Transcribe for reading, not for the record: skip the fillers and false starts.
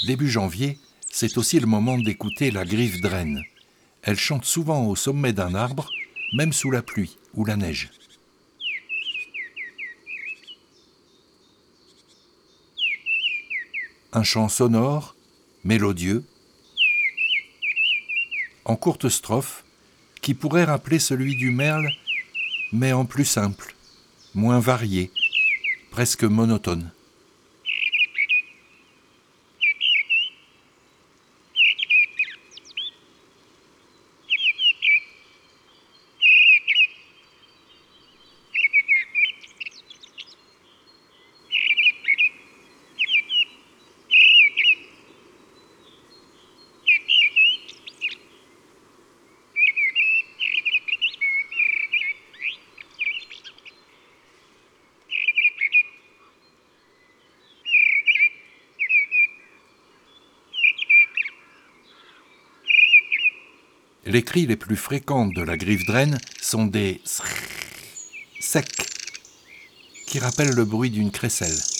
Début janvier, c'est aussi le moment d'écouter la grive-draine. Elle chante souvent au sommet d'un arbre, même sous la pluie ou la neige. Un chant sonore, mélodieux, en courte strophe, qui pourrait rappeler celui du merle, mais en plus simple, moins varié, presque monotone. Les cris les plus fréquents de la grive-draine sont des secs, qui rappellent le bruit d'une crécelle.